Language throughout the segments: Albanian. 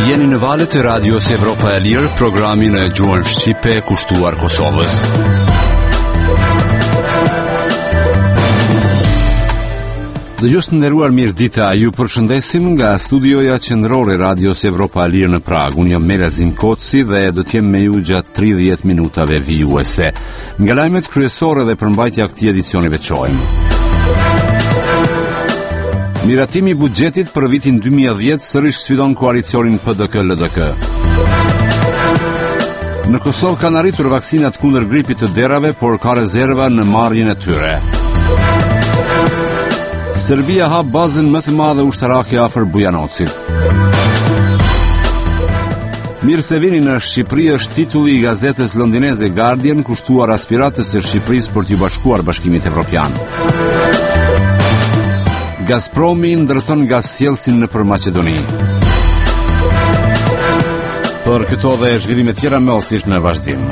Jeni në valët e radios Evropa e Lirë, programin e gjuhën shqipe kushtuar Kosovës. Dëgjues të nderuar, mirëdita, ju përshëndesim nga studioja qendrore radios Evropa e Lirë në Prag. Unë jam Melazim Koci dhe do të jem me ju gjatë 30 minutave vijuese. Nga lajmet kryesore dhe përmbajtja e këtij edicioni veçojmë. Miratimi i buxhetit për vitin 2010 sërish sfidon koalicionin PDK-LDK. Në Kosovë kanë arritur vaksinat kundër gripit të derave, por ka rezerva në marrjen e tyre. Serbia hap bazën më të madhe ushtarake afër Bujanocit. Mirë se vini në Shqipëri është titulli i gazetës londineze Guardian, kushtuar aspiratës së Shqipërisë për t'u bashkuar Bashkimit Evropian. Gazpromi ndërton gazsjellsin nëpër Maqedoni. Për këto dhe zhvillime tjera mosisht në vazhdim.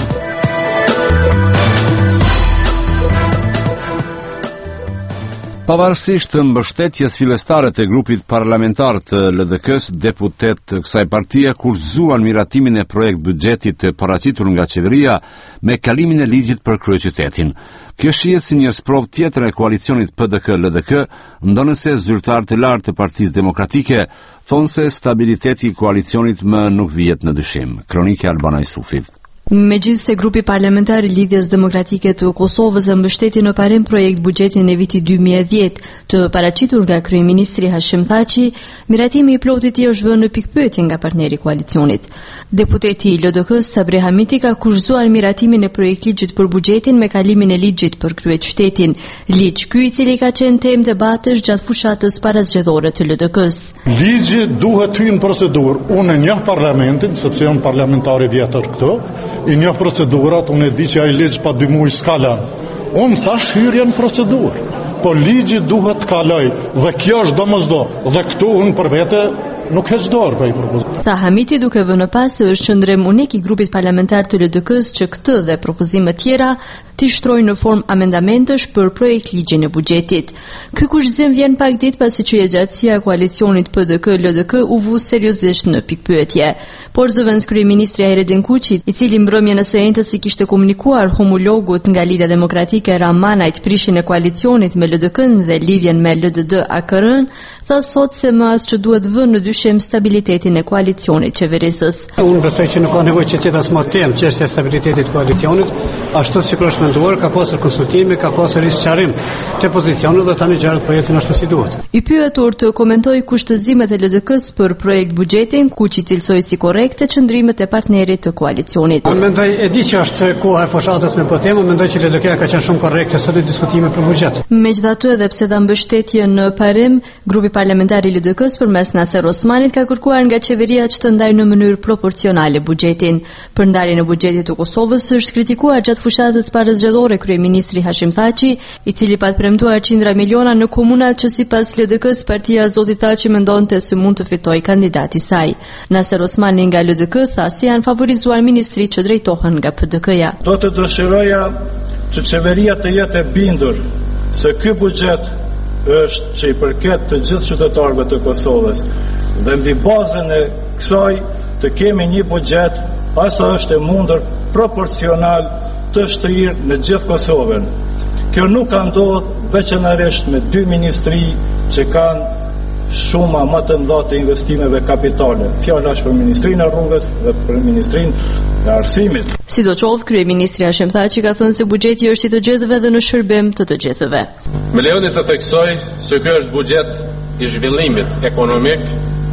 Pavarësisht të mbështetjes fillestare të grupit parlamentar të LDK-s, deputet të kësaj partie kurzuan miratimin e projekt buxhetit të paraqitur nga qeveria me kalimin e ligjit për kryeqytetin. Kjo shihet si një sprovë tjetër e koalicionit PDK-LDK, ndonëse zyrtarë të lartë të Partisë Demokratike thonë se stabiliteti i koalicionit më nuk vihet në dyshim. Kronike Albana Isufit. Megjithse grupi parlamentar i Lidhjes Demokratike të Kosovës e mbështeti në parim projekt buxhetin e vitit 2010 të paraqitur nga kryeministri Hashim Thaçi, miratimi i plotit i është vënë në pikpyetje nga partneri i koalicionit. Deputeti i LDK-s Sabri Hamiti ka kurzuar miratimin e projekt ligjit për buxhetin me kalimin e ligjit për kryeqytetin, ligj ky i cili ka qenë temë debatesh gjatë fushatës parazgjedhore të LDK-s. Ligji duhet hyrë në procedurë. Unë e njoh parlamentin, sepse jam parlamentar i vjetër këtu. I një procedurat, unë e di që ai ligj pa 2 muaj s'kala. Unë thash hyrje në procedurë, po ligji duhet kaloj, dhe kjo është domosdo, dhe këtu unë për vete nuk heq dorë për i propozim. Tha Hamiti duke vënë pas se është qëndrim unik i grupit parlamentar të LDK-s që këtë dhe propozime tjera t'i shtrojnë në formë amendamentesh për projekt ligjin e buxhetit. Ky kushzim vjen pak ditë pasi që gjatësia e koalicionit PDK-LDK u vu seriozisht në pikpyetje. Por zëvendës kryeministri Hayredin Kuçi, i cili mbrëmjen e së njëjtës i kishte komunikuar homologut nga Lidhja Demokratike Ramanajt prishin e koalicionit me LDK-n dhe lidhjen me LDD-AKR-n, tha sot se më as që duhet vënë në dyshim stabilitetin e koalicionit qeverisës. Unë besoj që nuk ka nevojë që të mos tem çështja e stabilitetit të koalicionit, ashtu siç është menduar, ka pasur konsultime, ka pasur risqarim të pozicionit dhe tani gjërat po ecin ashtu si duhet. I pyetur të komentoj kushtëzimet e LDK-s për projekt buxhetin, Kuçi cilsoi si korrekte qëndrimet e partnerit të koalicionit. Unë mendoj, e di që është koha e fushatës me po temë, mendoj që LDK ka qenë shumë korrekte sot në diskutime për buxhet. Megjithatë, edhe pse dha mbështetje në parim, grupi parlamentar i LDK-s përmes Naser Osmanit ka kërkuar nga qeveria që të ndajë në mënyrë proporcionale buxhetin. Për ndarjen e buxhetit të Kosovës është kritikuar gjatë fushatës parazgjedhore kryeministri Hashim Thaçi, i cili pat premtuar qindra miliona në komunat që sipas LDK-s partia Zotit Thaçi mendonte se mund të fitojë kandidati i saj. Naser Osmani nga LDK tha se janë favorizuar ministrit që drejtohen nga PDK-ja. Do të dëshiroja që qeveria të jetë e bindur se ky buxhet është që i përket të gjithë qytetarëve të Kosovës dhe mbi bazën e kësaj të kemi një buxhet asa është e mundur proporcional të shtrirë në gjithë Kosovën. Kjo nuk ka ndodhur veçanërisht me 2 ministri që kanë shuma më të mëdha të investimeve kapitale. Fjala është për Ministrinë e Rrugës dhe për Ministrinë e Arsimit. Sidoqoftë, kryeministri Hashim Thaçi ka thënë se buxheti është i të gjithëve dhe në shërbim të të gjithëve. Me lejoni të theksoj se ky është buxhet i zhvillimit ekonomik,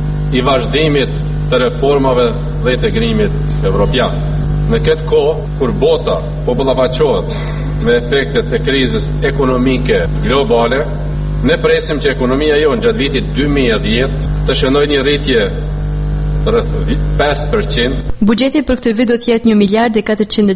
i vazhdimit të reformave dhe integrimit evropian. Në këtë kohë, kur bota po ballafaqohet me efektet e krizës ekonomike globale, ne presim që ekonomia jonë gjatë vitit 2010 të shënojë një rritje rreth 5%. Buxheti për këtë vit do të jetë 1 miliard e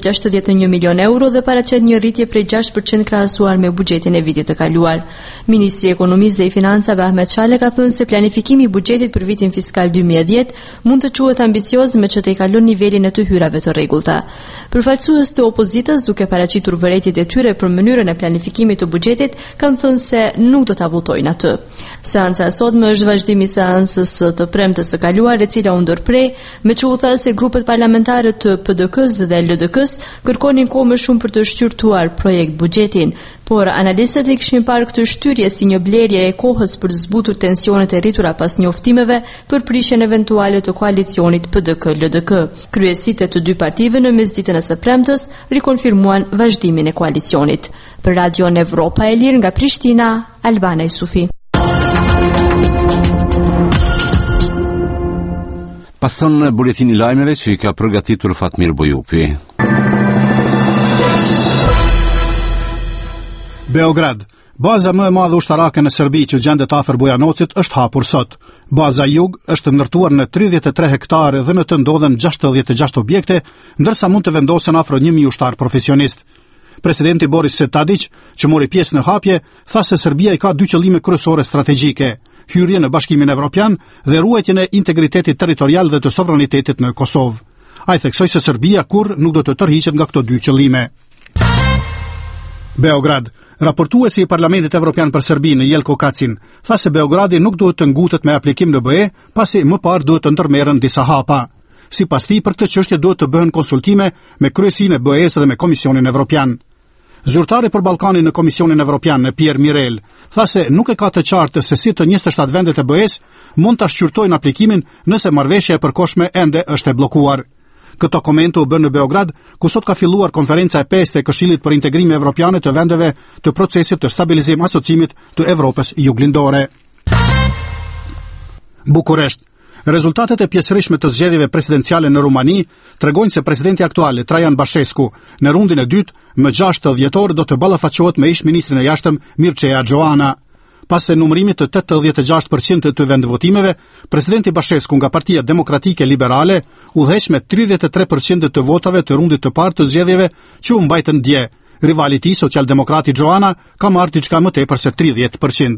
461 milion euro dhe paraqet një rritje prej 6% krahasuar me buxhetin e vitit të kaluar. Ministri i Ekonomisë dhe i Financave Ahmet Çale ka thënë se planifikimi i buxhetit për vitin fiskal 2010 mund të quhet ambicioz me që të kalon nivelin e të hyrave të rregullta. Përfaqësues të opozitës, duke paraqitur vërejtjet e tyre për mënyrën e planifikimit të buxhetit, kanë thënë se nuk do ta votojnë atë. Seanca e sotme është vazhdimi i seancës së të premtes së kaluar, e cila u ndërprej, me që u tha se grupet parlamentare të PDK-s dhe LDK-s kërkonin kohë më shumë për të shqyrtuar projekt buxhetin, por analistët e kishin parë këtë shtyrje si një blerje e kohës për të zbutur tensionet e rritura pas njoftimeve për prishjen eventuale të koalicionit PDK-LDK. Kryesitë e të dy partive në mesditën e së premtes rikonfirmuan vazhdimin e koalicionit. Për Radion Evropa e Lirë nga Prishtina, Albana Isufi. Pason buletini lajmeve që i ka përgatitur Fatmir Bojupi. Beograd. Baza më e madhe ushtarake në Serbi që gjendet afër Bujanocit është hapur sot. Baza Jug është ndërtuar në 33 hektare dhe në të ndodhen 66 objekte, ndërsa mund të vendosen afro 1000 ushtar profesionist. Presidenti Boris Tadić, që mori pjesë në hapje, tha se Serbia i ka dy qëllime kryesore strategjike: hyrje në Bashkimin Evropian dhe ruajtjen e integritetit territorial dhe të sovranitetit në Kosovë. Ai theksoi se Serbia kurrë nuk do të tërhiqet nga këto dy qëllime. Beograd. Raportuesi i Parlamentit Evropian për Serbinë, Jelko Kacin, tha se Beogradi nuk duhet të ngutet me aplikim në BE, pasi më parë duhet të ndërmerren disa hapa. Sipas tij, për këtë çështje duhet të bëhen konsultime me kryesinë e BE-s dhe me Komisionin Evropian. Zyrtari për Ballkanin në Komisionin Evropian, Pierre Mirel, tha se nuk e ka të qartë se si të 27 vendet e BE-s mund ta shqyrtojnë aplikimin nëse marrëveshja e përkohshme ende është e bllokuar. Këto komente u bën në Beograd, ku sot ka filluar konferenca e 5 e Këshillit për Integrim Evropiane të vendeve të procesit të stabilizim asociimit të Evropës Juglindore. Bukuresht. Rezultatet e pjesërishtme të zgjedhjeve presidenciale në Rumani tregojnë se presidenti aktual Traian Bashescu në rundin e dytë më 6 dhjetor do të ballafaqohet me ish-ministrin e jashtëm Mircea Joana. Pas numërimit të 86% të vendvotimeve, presidenti Bashescu nga Partia Demokratike Liberale udhëheq me 33% të votave të rundit të parë të zgjedhjeve që u mbajtën dje. Rivali i tij, socialdemokrati Joana, ka marrë diçka më tepër se 30%.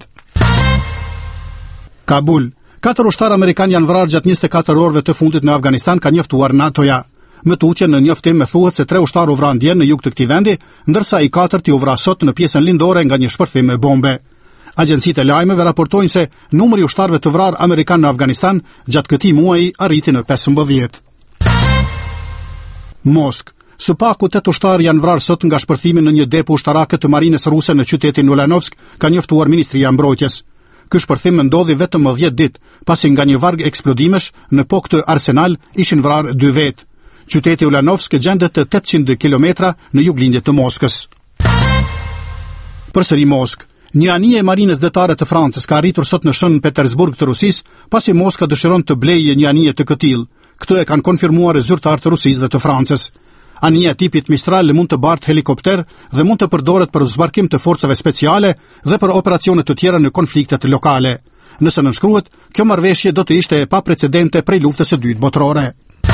Kabul. 4 ushtarë amerikanë janë vrarë gjatë 24 orëve të fundit në Afganistan, ka njoftuar NATO-ja. Më tutje në njoftim me thuhet se 3 ushtarë u vranë dje në jug të këtij vendi, ndërsa i 4 u vra sot në pjesën lindore nga një shpërthim me bombe. Agjencitë e lajmeve raportojnë se numri i ushtarëve të vrarë amerikanë në Afganistan gjatë këtij muaji arriti në 15. Moskë. Së paku 8 ushtarë janë vrarë sot nga shpërthimi në një depo ushtarake të marinës ruse në qytetin Ulanovsk, ka njoftuar Ministria e Mbrojtjes. Ky shpërthim ndodhi vetëm 10 ditë pasi nga një varg eksplodimesh në pok të Arsenal ishin vrarë 2 vetë. Qyteti Ulanovsk gjendet të 800 kilometra në juglindje të Moskës. Përsëri Moskë. Një anije e marinës detare të Francës ka arritur sot në Shën Petersburg të Rusisë, pasi Moska dëshiron të blejë një anije të këtillë. Këtë e kanë konfirmuar zyrtarë të Rusisë dhe të Francës. Anija tipit Mistral mund të bartë helikopter dhe mund të përdoret për zbarkim të forcave speciale dhe për operacione të tjera në konfliktet lokale. Nëse nënshkruhet, kjo marrëveshje do të ishte e paprecedente prej luftës së dytë botërore.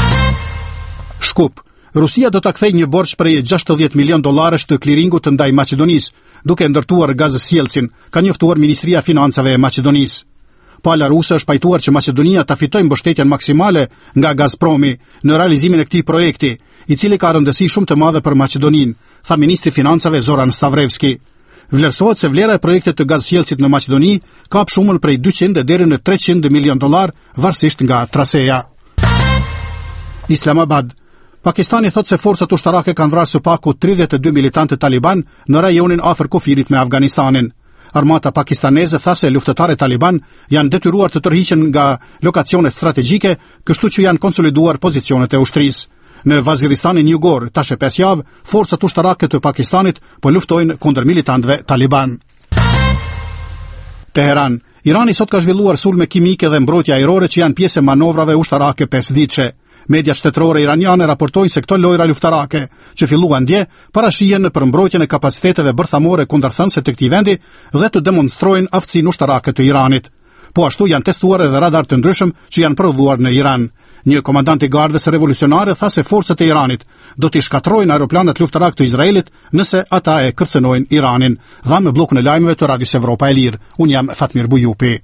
Shkup. Rusia do ta kthejë një borxh prej $60 milion të kliringut ndaj Maqedonisë, duke ndërtuar gazsjellsin, ka njoftuar Ministria e Financave e Maqedonisë. Pala ruse është pajtuar që Maqedonia ta fitojë mbështetjen maksimale nga Gazpromi në realizimin e këtij projekti, i cili ka rëndësi shumë të madhe për Maqedoninë, tha ministri i Financave Zoran Stavrevski. Vlerësohet se vlera e projektit të gazsjellsit në Maqedoni ka shumën prej 200 deri në $300 milion, varësisht nga traseja. Islamabad. Pakistani thot se forcat ushtarake kanë vrarë së paku 32 militantë Taliban në rajonin afër kufirit me Afganistanin. Armata pakistaneze tha se luftëtarët Taliban janë detyruar të tërhiqen nga lokacionet strategjike, kështu që janë konsoliduar pozicionet e ushtrisë. Në Vaziristanin jugor, tash e 5 javë, forcat ushtarake të Pakistanit po luftojnë kundër militantëve Taliban. Teheran. Irani sot ka zhvilluar sulme kimike dhe mbrojtje ajrore që janë pjesë e manovrave ushtarake 5-ditëshe. Mediat shtetërore iraniane raportojnë se këto lojra luftarake, që filluan dje, parashihen për mbrojtjen e kapaciteteve bërthamore kundërthënëse të këtij vendi dhe të demonstrojnë aftësinë ushtarake të Iranit. Po ashtu janë testuar edhe radar të ndryshëm që janë prodhuar në Iran. Një komandant i gardës revolucionare tha se forcat e Iranit do t'i shkatrojnë aeroplanët luftarak të Izraelit nëse ata e kërcënojnë Iranin. Dha me blokun e lajmeve të Radios Evropa e Lirë. Unë jam Fatmir Bujupi.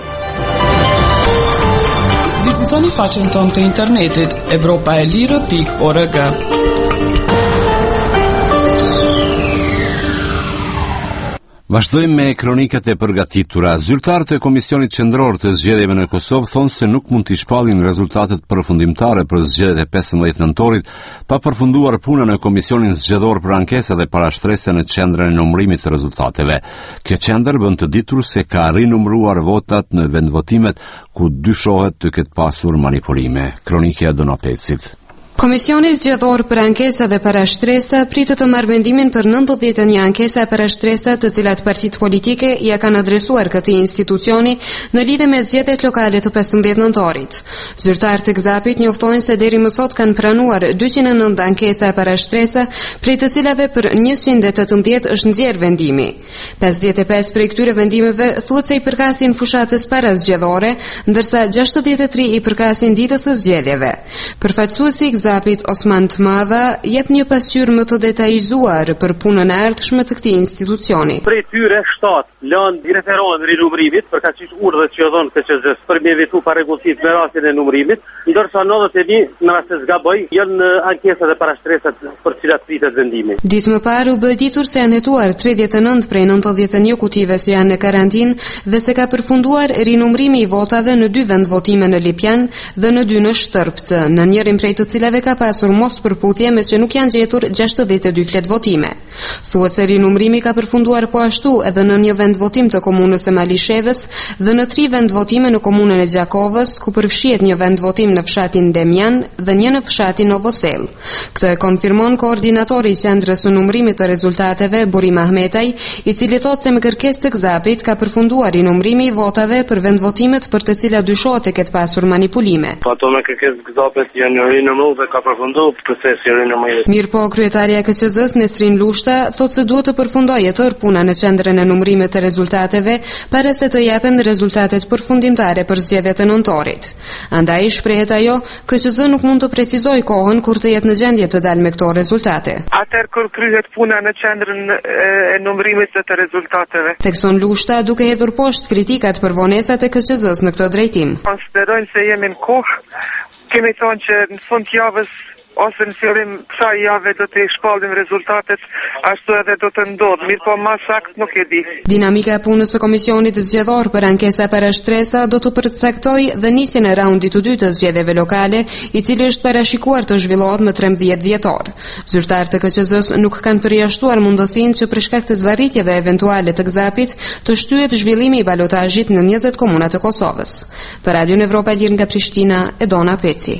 Vizitoni faqen tonë të internetit evropaelire.org. Vazhdojmë me kronikat e përgatitura. Zyrtarët e Komisionit Qendror të Zgjedhjeve në Kosovë thonë se nuk mund t'i shpallin rezultatet përfundimtare për zgjedhjet e 15 nëntorit pa përfunduar punën e Komisionin Zgjedhor për ankesa dhe parashtrese në qendrën e numërimit të rezultateve. Kjo qendër bën të ditur se ka rinumëruar votat në vendvotimet ku dyshohet të ketë pasur manipulime. Kronikja Dona Pecit. Komisioni Zgjedhor për ankesa dhe parashtresa pritet të marrë vendimin për 91 ankesa e parashtresa të cilat partitë politike ja kanë adresuar këtij institucioni në lidhje me zgjedhjet lokale të 15 nëntorit. Zyrtarët e GZAP-it njoftojnë se deri më sot kanë pranuar 209 ankesa e parashtresa, prej të cilave për 118 është nxjerr vendimi. 55 prej këtyre vendimeve thuhet se i përkasin fushatës parazgjedhore, ndërsa 63 i përkasin ditës së zgjedhjeve. Përfaqësuesi GZAP-it Osman Tmava jep një pasqyrë më të detajzuar për punën e ardhshme të këtij institucioni. Prej tyre 7 lënë referohen rinumërimit, përkaq urdhët që dhon KQZ-s për me evitu parregullësitë me rastin e numërimit, ndërsa 91 në rast se zgaboj janë ankesat e parashtresat për cilat pritet vendimi. Ditë më parë u bë ditur se janë hetuar 39 prej 91 kutive që janë në karantinë dhe se ka përfunduar rinumërimi i votave në 2 vendvotime në Lipjan dhe në 2 në Shtërpcë, në njërin prej të cilave ka pasur mos përputhje me që nuk janë gjetur 62 flet votime. Thuhet se rinumërimi ka përfunduar po ashtu edhe në një vendvotim të komunës së Malishevës dhe në 3 vendvotime në komunën e Gjakovës, ku përfshihet një vendvotim në fshatin Demjan dhe një në fshatin Novosel. Këtë e konfirmon koordinatori i qendrës së numërimit të rezultateve, Burim Ahmetaj, i cili thotë se me kërkesë të GZAP-it ka përfunduar rinumërimi i votave për vendvotimet për të cilat dyshohet se ketë pasur manipulime. Ato me kërkesë të GZAP-it janë rinumëruar dhe ka përfunduar procesi i rinumërimit. Mirpo kryetaria e KQZ-s Nesrin Lushta thotë se duhet të përfundojë tërë puna në qendrën e numërimit të rezultateve para se të japen rezultatet përfundimtare për zgjedhjet e nëntorit. Andaj shprehet ajo, KQZ nuk mund të precizojë kohën kur të jetë në gjendje të dalë me këto rezultate. Atëherë kur kryhet puna në qendrën e numërimit të rezultateve. Thekson Lushta duke hedhur poshtë kritikat për vonesat e KQZ-s në këtë drejtim. Konsiderojnë se jemi në kohë, kemi thonë që në fund të javës ose në fillim kësaj jave do të shpallim rezultatet, ashtu edhe do të ndodhë, mirë po më saktë nuk e di. Dinamika e punës së Komisionit Zgjedhor për ankesa parashtresa do të përcaktojë dhe nisjen e raundit të dytë të zgjedhjeve lokale, i cili është parashikuar të zhvillohet më 13 dhjetor. Zyrtarët e KQZ-s nuk kanë përjashtuar mundësinë që për shkak të zvarritjeve eventuale të GZAP-it të shtyhet zhvillimi i balotazhit në 20 komuna të Kosovës. Për Radion Evropa e Lirë nga Prishtina, Edona Peci.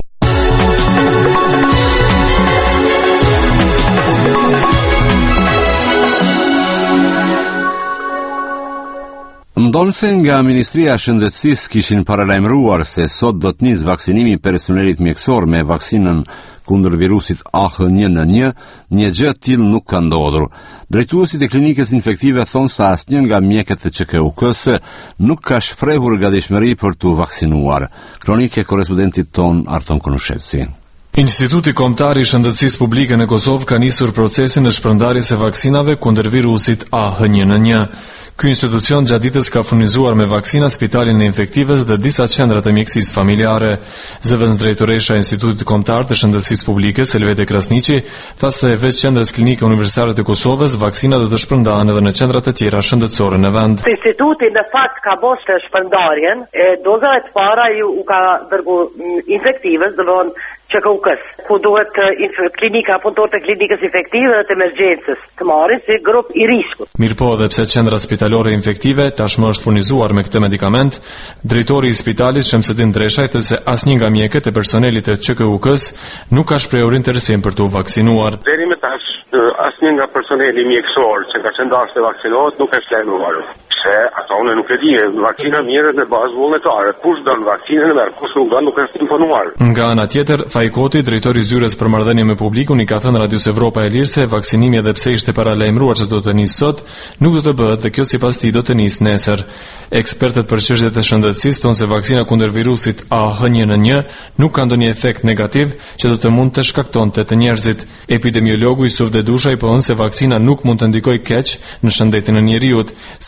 Ndonse nga Ministria e Shëndetësisë kishin paralajmëruar se sot do të nisë vaksinimi i personelit mjekësor me vaksinën kundër virusit AH1N1, një gjë e tillë nuk ka ndodhur. Drejtuesit e klinikës infektive thonë se asnjë nga mjekët e QKUK-s nuk ka shprehur gatishmëri për t'u vaksinuar. Kronikë e korrespondentit ton Arton Konushevci. Instituti Kombëtar i Shëndetësisë Publike në Kosovë ka nisur procesin e shpërndarjes së vaksinave kundër virusit AH1N1. Ky institucion gjatë ditës ka furnizuar me vaksina Spitalin e Infektives dhe disa qendra të mjekësisë familjare. Zëvendës drejtoresha e Institutit Kombëtar të Shëndetësisë Publike, Selvete Krasniqi, tha se veç qendrës klinike universitare të Kosovës, vaksina do të shpërndahen edhe në qendra të tjera shëndetësore në vend. Instituti në fakt ka bërë shpërndarjen, doza e para u ka dërgu Infektives, QKUK-s, ku duhet klinika, punëtorët e klinikës infektive dhe të emergjencës të marrin si grup i riskut. Mirëpo edhe pse qendra spitalore infektive tashmë është furnizuar me këtë medikament, drejtori i spitalit Shemsedin Dreshaj thotë se asnjë nga mjekët e personelit të QKUK-s nuk ka shprehur interesim për të vaksinuar. Deri më tash asnjë nga personeli mjekësor që ka qendruar të vaksinohet nuk është lajmëruar. Ata unë nuk e di, vakcina mirët në bazë vullnetare. Kush don vaksinën e kush nuk don nuk është informuar. Nga ana tjetër, Fajkoti, drejtori i zyrës për marrëdhënie me publikun, i ka thënë Radios Evropa e Lirë se vaksinimi edhe pse ishte paralajmëruar se do të nisë sot, nuk do të bëhet dhe kjo sipas tij do të nisë nesër. Ekspertët për çështjet e shëndetësisë thonë se vaksina kundër virusit AH1N1 nuk ka ndonjë efekt negativ që do të mund të shkaktonte të njerëzit. Epidemiologu Yusuf Dedusha i thonë se vaksina nuk mund të ndikojë keq në shëndetin e njeriut. Sipas tij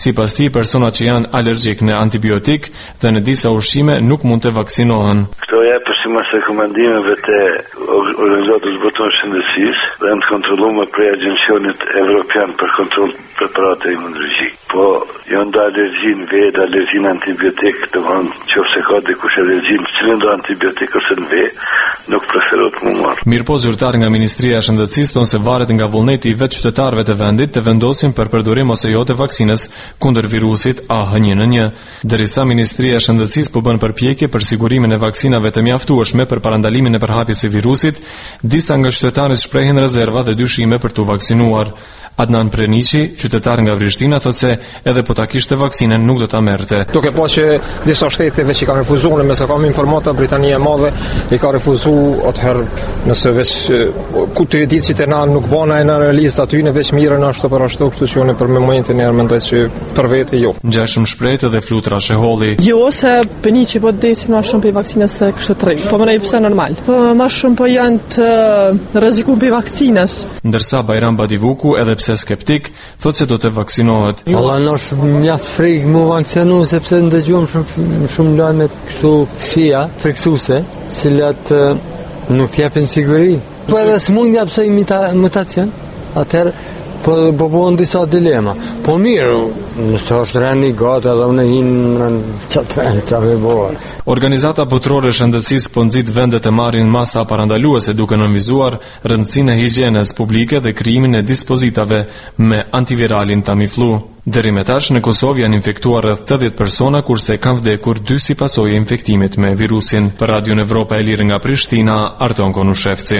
persona që janë alergjik në antibiotik dhe në disa ushqime nuk mund të vaksinohen. Këto jepë sipas rekomandimeve të Organizatës Botërore të Shëndetësisë dhe janë të kontrolluara prej Agjencionit Evropian për kontroll preparate imunologjik. Po jo nda alergjin ve, alergjin antibiotik, të thonë nëse ka dikush alergjin cilën do antibiotik ose në ve, nuk preferohet më marr. Mirë po zyrtar nga Ministria e Shëndetësisë thonë se varet nga vullneti i vetë qytetarëve të vendit të vendosin për përdorim ose jo të vaksinës kundër virusit A-H1N1. Derisa Ministria e Shëndetësisë po bën përpjekje për sigurimin e vaksinave të mjaftueshme për parandalimin e përhapjes së virusit, disa nga qytetarët shprehin rezerva dhe dyshime për të vaksinuar. Adnan Prenici, qytetar nga Prishtina, thotë se edhe po ta kishte vaksinën nuk do ta merrte. Duke pa që disa shteteve që kanë refuzuar, me sa kam informata, Britania e Madhe i ka refuzuar atëherë nëse veç ku të ditë që na nuk bëna në realistë aty në veç mirën ashtu për ashtu, kështu që unë për momentin e mendoj se për vete jo. Ngjashëm shpreh edhe Flutra Sheholli. Jo, se Prenici po desin më shumë për vaksinës së kështu tre. Po më pse normal. Po më shumë po janë të rrezikuar për vaksinës. Ndërsa Bajram Badivuku edhe pse skeptik, thotë se do të vaksinohet. Valla nosh mjaft frikë mu vaksinu sepse ndëgjuam shumë lajme kështu kësia, friksuese, cilat nuk japin siguri. Po edhe s'mund jap se mutacion, atëherë po disa dilema. Po mirë, nëse është reni gata edhe unë hinë çfarë bëj. Organizata botërore e shëndetësisë po nxit vendet të marrin masa parandaluese duke nënvizuar rëndësinë e higjienës publike dhe krijimin e dispozitave me antiviralin Tamiflu. Deri më tash në Kosovë janë infektuar rreth 80 persona kurse kanë vdekur 2 si pasojë e infektimit me virusin. Për Radio Evropa e Lirë nga Prishtina, Arton Konushevci.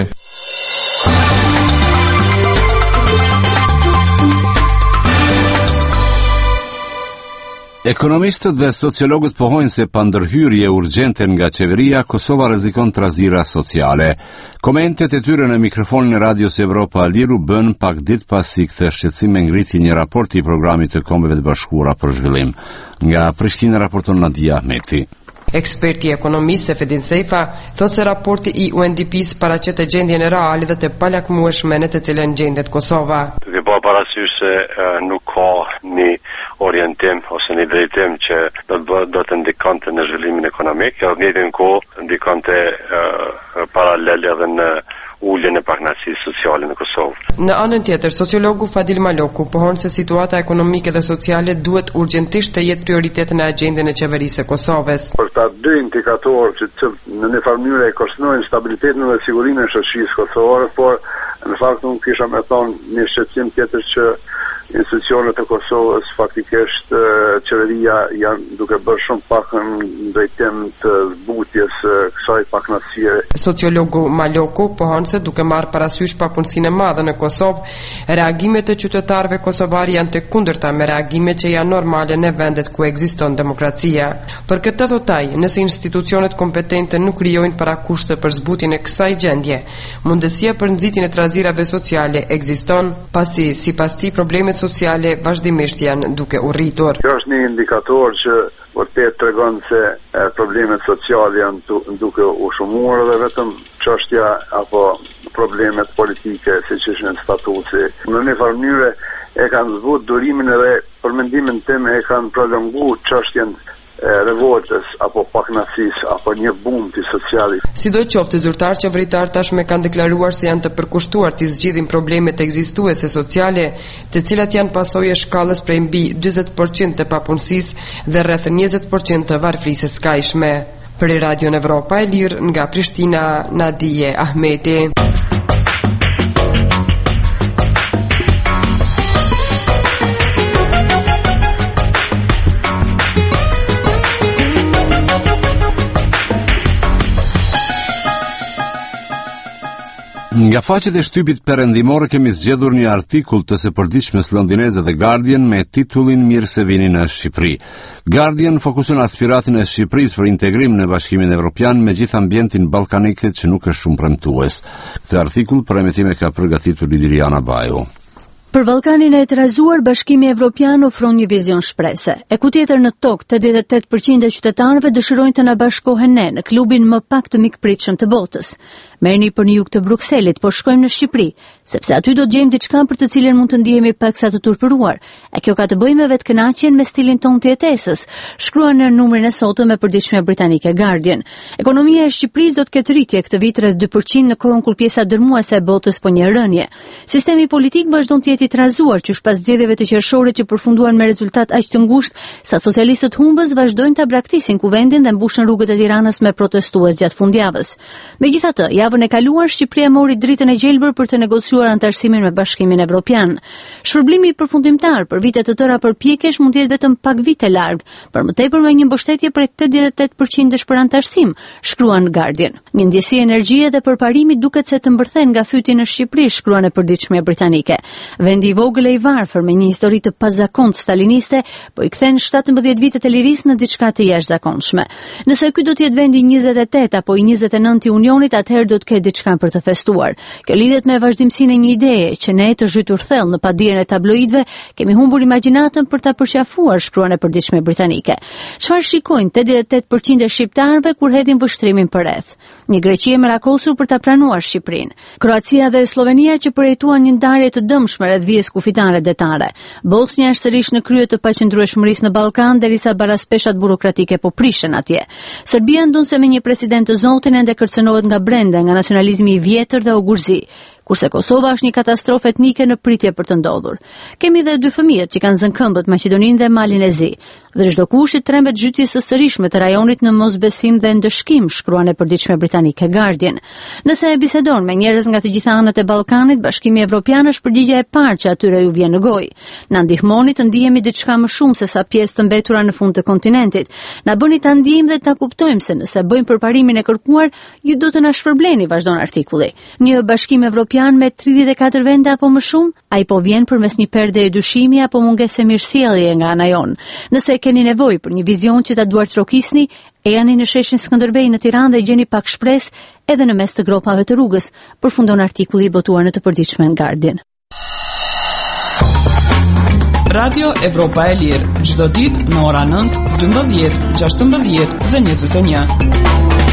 Ekonomistët dhe sociologët pohojnë se pa ndërhyrje urgjente nga qeveria, Kosova rrezikon trazira sociale. Komentet e tyre në mikrofonin e Radios Evropa Liru bën pak ditë pasi këtë shqetësim me ngritje një raport i programit të Kombeve të Bashkuara për Zhvillim. Nga Prishtina raporton Nadia Ahmeti. Eksperti ekonomist Sefedin Seifa thotë se raporti i UNDP-s paraqet gjendjen e reale dhe të palakmueshme në të cilën gjendet Kosova. Duke pa parasysh se nuk ka një orientim ose një drejtim që do të ndikonte në zhvillimin ekonomik, edhe në njëjtën kohë ndikonte paralel edhe në uljen e pakënaqësisë sociale në Kosovë. Në anën tjetër, sociologu Fadil Maloku pohon se situata ekonomike dhe sociale duhet urgjentisht të jetë prioritet në agjendën e qeverisë së Kosovës. Për ta dy indikatorë që në një farë mënyrë e kërcënojnë stabilitetin dhe sigurinë e shoqërisë kosovare, por në fakt unë kisha me thonë një shqetësim tjetër që institucionet e Kosovës faktikisht qeveria janë duke bërë shumë pak në drejtim të zbutjes kësaj pakënaqësie. Sociologu Maloku pohon se duke marrë parasysh papunësinë e madhe në Kosovë, reagimet e qytetarëve kosovar janë të kundërta me reagimet që janë normale në vendet ku ekziston demokracia. Për këtë thotaj, nëse institucionet kompetente nuk krijojnë parakushte për zbutjen e kësaj gjendje, mundësia për nxitjen e trazirave sociale ekziston, pasi sipas tij problemet sociale vazhdimisht janë duke u rritur. Kjo është një indikator që vërtet tregon se problemet sociale janë duke u shumuar dhe vetëm çështja apo problemet politike siç është në statusi. Në një farë mënyrë e kanë zbut durimin edhe për mendimin tim e kanë prolonguar çështjen revoltës apo pakënaqësisë apo një bumti social. Sidoqoftë, zyrtar qeveritar tashmë kanë deklaruar se janë të përkushtuar të zgjidhin problemet ekzistuese sociale, të cilat janë pasojë e shkallës prej mbi 40% të papunësisë dhe rreth 20% të varfërisë së kajshme. Për Radio Evropa e Lirë nga Prishtina, Nadia Ahmeti. Nga faqet e shtypit perëndimor kemi zgjedhur një artikull të së përditshmes londineze The Guardian me titullin Mirë se vini në Shqipëri. Guardian fokuson aspiratin e Shqipërisë për integrim në Bashkimin Evropian me gjithë ambientin ballkanik që nuk është shumë premtues. Këtë artikull për emitime ka përgatitur Liliana Baju. Për Ballkanin e trazuar, Bashkimi Evropian ofron një vizion shprese. E ku tjetër në tokë, 88% e qytetarëve dëshirojnë të na bashkohen ne në klubin më pak të mikpritshëm të botës. Merrni për një jug të Brukselit, po shkojmë në Shqipëri, sepse aty do të gjejmë diçka për të cilën mund të ndihemi paksa të turpëruar. E kjo ka të bëjë me vetkënaqjen me stilin tonë të jetesës, shkruan në numrin e sotëm e përditshme britanike Guardian. Ekonomia e Shqipërisë do të ketë rritje këtë vit rreth 2% në kohën kur pjesa dërmuese e botës po një rënje. Sistemi politik vazhdon të jetë i trazuar qysh pas zgjedhjeve të qershorit që përfunduan me rezultat aq të ngushtë sa socialistët humbës vazhdojnë ta braktisin kuvendin dhe mbushën rrugët e Tiranës me protestues gjatë fundjavës. Megjithatë, javën e kaluar Shqipëria mori dritën e gjelbër për të negociuar antarësimin me Bashkimin Evropian. Shpërblimi përfundimtar për vite të tëra përpjekjesh mund të jetë vetëm pak vite larg, për më tepër me një mbështetje prej 88% për antarësim, shkruan Guardian. Një ndjesi energjie dhe përparimi duket se të mbërthen nga fyti në Shqipëri, shkruan e përditshme britanike. Vendi i vogël e i varfër me një histori të pazakontë staliniste, po i kthen 17 vitet e lirisë në diçka të jashtëzakonshme. Nëse ky do të jetë vendi 28 apo i 29 i Unionit, atëherë do të ketë diçka për të festuar. Kjo lidhet me vazhdimsinë e një ideje që ne të zhytur thellë në padijen e tabloidëve kemi humbur imagjinatën për ta përqafuar, shkruan e përditshme britanike. Çfarë shikojnë 88% e shqiptarëve kur hedhin vështrimin përreth? Një Greqi e merakosur për ta pranuar Shqipërinë. Kroacia dhe Slovenia që përjetuan një ndarje të dëmshme rreth vijës kufitare detare. Bosnia është sërish në krye të paqëndrueshmërisë në Ballkan, derisa baraspeshat burokratike po prishen atje. Serbia ndonse me një president të zotin ende kërcënohet nga brenda nga nacionalizmi i vjetër dhe ogurzi, kurse Kosova është një katastrofë etnike në pritje për të ndodhur. Kemi dhe 2 fëmijët që kanë zënë këmbët, Maqedoninë dhe Malin e Zi. Dhe çdo kush i trembet zhytjes së sërishme të rajonit në mosbesim dhe ndëshkim, shkruan e përditshme britanike Guardian. Nëse e bisedon me njerëz nga të gjitha anët e Ballkanit, Bashkimi Evropian është përgjigjja e parë që atyre ju vjen në gojë. Na ndihmoni të ndihemi diçka më shumë se sa pjesë të mbetura në fund të kontinentit. Na bëni ta ndijmë dhe ta kuptojmë se nëse bëjmë përparimin e kërkuar, ju do të na shpërbleni, vazhdon artikulli. Një Bashkim Evropian me 34 vende apo më shumë, ai po vjen përmes një perde e dyshimi apo mungese mirësjellje nga ana jon. Nëse keni nevojë për një vizion që ta duartrokisni, e janë në sheshin Skënderbej në Tiranë dhe gjeni pak shpresë edhe në mes të gropave të rrugës, përfundon artikulli i botuar në të përditshmen Guardian. Radio Evropa e Lirë, çdo ditë në ora 9, 12, 16 dhe 21.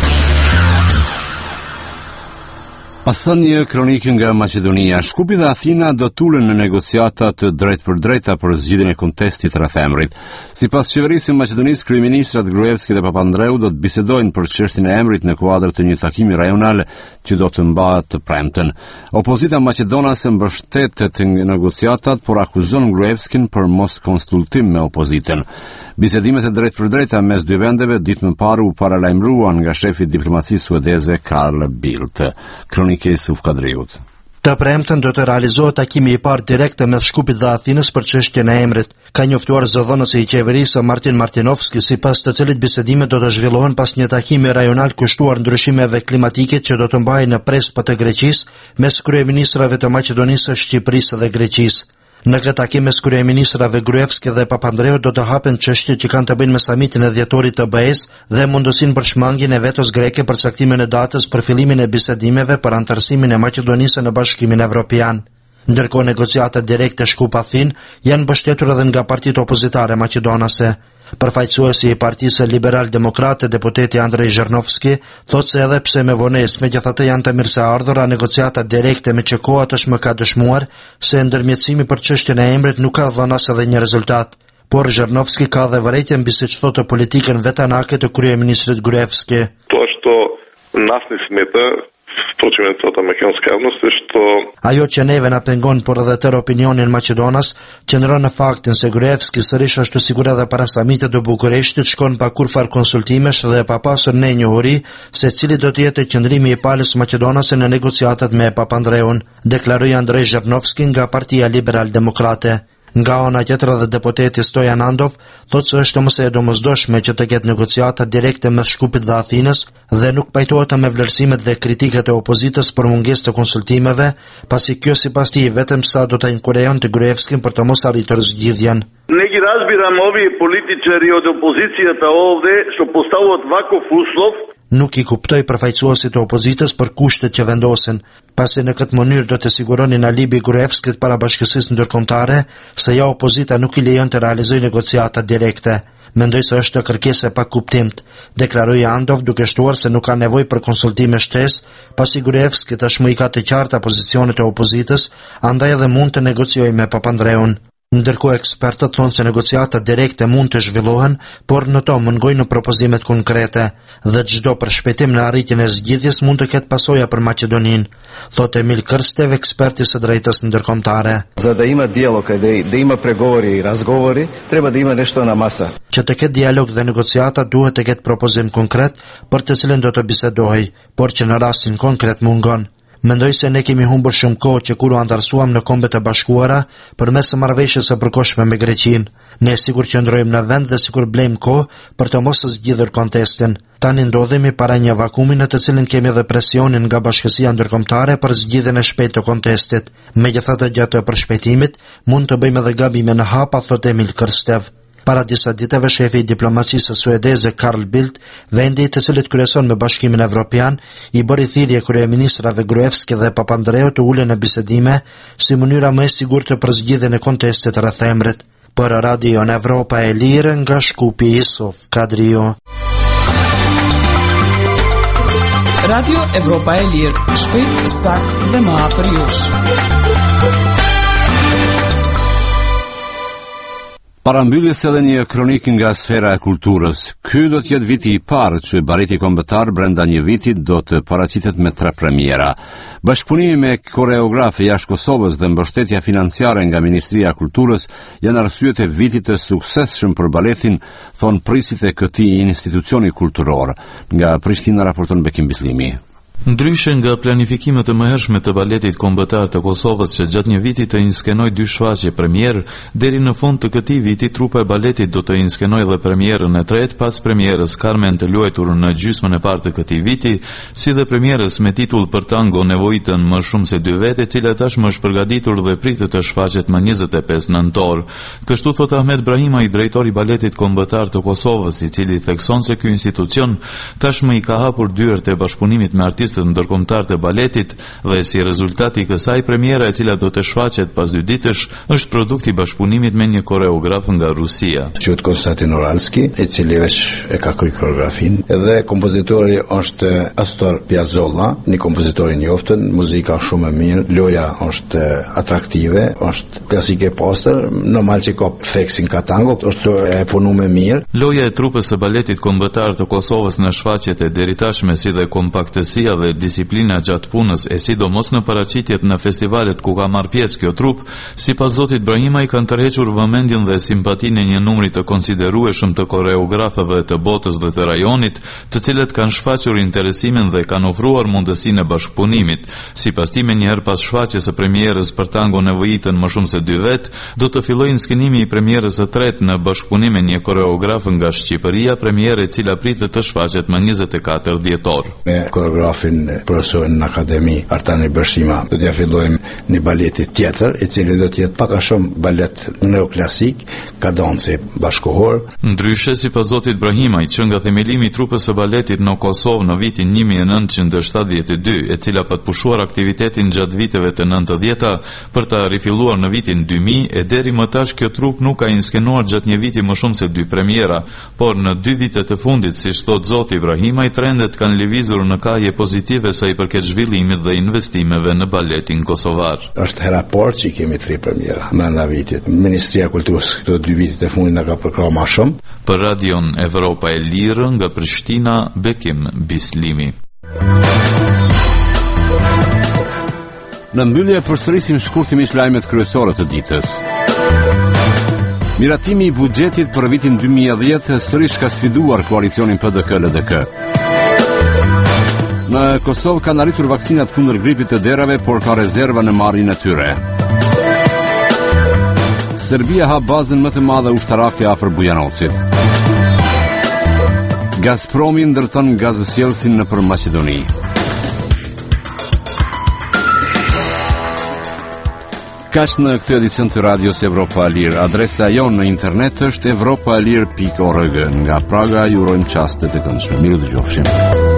Pasën një kronikë nga Maqedonia, Shkupi dhe Athina do tulen në negociata të drejt për drejta për zgjidhjen e kontestit rreth emrit. Sipas qeverisë së Maqedonisë, kryeministrat Gruevski dhe Papandreou do të bisedojnë për çështjen e emrit në kuadër të një takimi rajonal që do të mbahet të premten. Opozita maqedonase mbështetet në negociatat, por akuzon Gruevskin për mos konsultim me opozitën. Bisedimet e drejt për drejta mes dy vendeve ditë më parë u paralajmëruan nga shefi i diplomacisë suedeze Carl Bildt. Kronike e Suf Kadriut. Të premten do të realizohet takimi i parë direkt mes Shkupit dhe Athinës për çështjen e emrit, ka njoftuar zëdhënësi i qeverisë Martin Martinovski, sipas të cilit bisedimet do të zhvillohen pas një takimi rajonal kushtuar ndryshimeve klimatike që do të mbajë në Prespa të Greqisë mes kryeministrave të Maqedonisë, Shqipërisë dhe Greqisë. Në këtë takim mes kryeministrave Gruevski dhe Papandreou do të hapen çështje që kanë të bëjnë me samitin e dhjetorit të BE-s dhe mundësinë për shmangjen e vetos greke për caktimin e datës për fillimin e bisedimeve për antarësimin e Maqedonisë në Bashkimin Evropian. Ndërkohë negociatat direkte Shkup-Athinë janë mbështetur edhe nga partitë opozitare maqedonase. Përfaqësuesi i Partisë Liberal-Demokrate, deputeti Andrej Zhernovski, thotë se edhe pse me vonesë, megjithatë janë të mirëseardhura negociata direkte me që koha tashmë ka dëshmuar se ndërmjetësimi për çështjen e emrit nuk ka dhënë as edhe një rezultat. Por Zhernovski ka dhe vërejtje mbi siç thotë politikën vetanake të kryeministrit Gruevski. To što nas ne smeta впрочем, это американская явность, что... Ajo që neve na pengon por edhe tërë opinionin Maqedonas, qëndron në faktin se Gruevski sërish është sigur edhe para samitit të Bukureshtit shkon pa kurfar konsultimesh dhe pa pasur ne njohuri se cili do të jetë qëndrimi i palës maqedonase në negociatat me Papandreun, deklaroi Andrej Zhernovski nga Partia Liberal-Demokrate. Nga ana tjetër edhe deputeti Stojan Andov thotë se është mëse e domosdoshme që të ketë negociata direkte mes Shkupit dhe Athinës dhe nuk pajtohet me vlerësimet dhe kritikat e opozitës për mungesë të konsultimeve, pasi kjo sipas tij vetëm sa do ta inkurajonte Gruevskin për të mos arritur zgjidhjen. Не ги разбирам овие политичари од опозицијата овде што поставуваат ваков услов. nuk i kuptoi përfaqësuesit e opozitës për kushtet që vendosen, pasi në këtë mënyrë do të siguronin alibi Gruevskit para Bashkësisë Ndërkombëtare se ja opozita nuk i lejon të realizojë negociata direkte. Mendoj se është kërkesë pa kuptimt, deklaroi Andov duke shtuar se nuk ka nevojë për konsultime shtesë, pasi Gruevski tashmë i ka të qarta pozicionet e opozitës, andaj edhe mund të negociojë me Papandreun. Ndërkohë ekspertët thonë se negociata direkte mund të zhvillohen, por në to mëngojnë në propozimet konkrete dhe çdo përshpejtim në arritjen e zgjidhjes mund të ketë pasoja për Maqedoninë, thotë Emil Krstev, eksperti së drejtës ndërkombëtare. За да има диалог, да има преговори и разговори, treba da ima nešto na masa. Që të ketë dialog dhe negociata duhet të ketë propozim konkret për të cilën do të bisedohej, por që në rastin konkret mungon. Mendoj se ne kemi humbur shumë kohë që kur u antarësuam në Kombet e Bashkuara përmes së marrëveshjes së përkohshme me Greqinë. Ne sigur qëndrojmë në vend dhe sigur blejmë kohë për të mos zgjidhur kontestin. Tani ndodhemi para një vakumi në të cilin kemi edhe presionin nga Bashkësia Ndërkombëtare për zgjidhjen e shpejtë të kontestit. Megjithatë, gjatë përshpejtimit mund të bëjmë edhe gabime në hapa, thotë Emil Krstev. Para disa ditëve shefi i diplomacisë suedeze Carl Bildt, vendi i të cilit kryeson me Bashkimin Evropian, i bëri thirrje kryeministrave Gruevski dhe Papandreou të ulen në bisedime si mënyra më e sigurt për zgjidhjen e kontestit rreth emrit. Për Radio Evropa e Lirë nga Shkupi Yusuf Kadrio. Radio Evropa e Lirë, shpejt, sakt dhe më afër jush. Parambylljes edhe një kronik nga sfera e kulturës. Ky do të jetë viti i parë që bareti kombëtar brenda një viti do të paraqitet me 3 premiera. Bashkëpunimi me koreografe jashtë Kosovës dhe mbështetja financiare nga Ministria e Kulturës janë arsyet e vitit të suksesshëm për baletin, thon prisit e këtij institucioni kulturor. Nga Prishtina raporton Bekim Bislimi. Ndryshe nga planifikimet e mëhershme të baletit kombëtar të Kosovës që gjatë një viti të inskenoj 2 shfaqje premier, deri në fund të këtij viti trupa e baletit do të inskenoj dhe premierën e tretë pas premierës Carmen të luajtur në gjysmën e parë të këtij viti, si dhe premierës me titull për tango Nevojitën më shumë se 2 vete, e cila tashmë është përgatitur dhe pritet të shfaqet më 25 nëntor. Kështu thot Ahmet Brahima, i drejtori i baletit kombëtar të Kosovës, i cili thekson se ky institucion tashmë i ka hapur dyert e bashkëpunimit me artistët ndërkombëtar të baletit dhe si rezultati i kësaj premiera, e cila do të shfaqet pas 2 ditësh, është produkt i bashkëpunimit me një koreograf nga Rusia. Quhet Konstantin Oralski, i cili veç e ka kryer koreografin, dhe kompozitori është Astor Piazzolla, një kompozitor i njoftën, muzika shumë e mirë, loja është atraktive, është klasike poster, normal që ka theksin ka tango, është e punuar mirë. Loja e trupës së baletit kombëtar të Kosovës në shfaqjet e deritashme si dhe kompaktësia dhe disiplina gjatë punës, e sidomos në paraqitjet në festivalet ku ka marrë pjesë kjo trup, sipas zotit Brahima, i kanë tërhequr vëmendjen dhe simpatinë e një numri të konsiderueshëm të koreografëve të botës dhe të rajonit, të cilët kanë shfaqur interesimin dhe kanë ofruar mundësinë e bashkëpunimit. Sipas tij, menjëherë pas shfaqjes së premierës për tango Nevojitën më shumë se 2 vet, do të fillojë skenimi i premierës së tretë në bashkëpunim me një koreograf nga Shqipëria, premierë e cila pritet të shfaqet më 24 dhjetor. Me koreografin profesor në akademi Artani Bërshima do t'ja fillojmë një baleti tjetër, i cili do të jetë pak a shumë balet neoklasik, kadance bashkohor. Ndryshe, sipas zotit Brahimaj, që nga themelimi i trupës së baletit në Kosovë në vitin 1972, e cila pa të pushuar aktivitetin gjatë viteve të 90-ta për ta rifilluar në vitin 2000, e deri më tash kjo trup nuk ka inskenuar gjatë një viti më shumë se 2 premiera, por në 2 vitet e fundit, siç thot zoti Brahimaj, trendet kanë lëvizur në kaje pozitive sa i përket zhvillimit dhe investimeve në baletin kosovar. Është hera parë që kemi 3 premiera brenda vitit. Ministria e Kulturës këto 2 vitet e fundit na ka përkrahur më shumë. Për Radion Evropa e Lirë nga Prishtina, Bekim Bislimi. Në mbyllje përsërisim shkurtimisht lajmet kryesore të ditës. Miratimi i buxhetit për vitin 2010 sërish ka sfiduar koalicionin PDK-LDK. Në Kosovë kanë arritur vaksinat kundër gripit të derave, por ka rezerva në marrjen e tyre. Serbia ha bazën më të madhe ushtarake afër Bujanocit. Gazpromi ndërton gazosjellsin nëpër Maqedoni. Kaq në këtë edicion të Radios Evropa e Lirë. Adresa jonë në internet është evropaelir.org. Nga Praga ju urojmë çaste të këndshme. Miru dëgjofshim.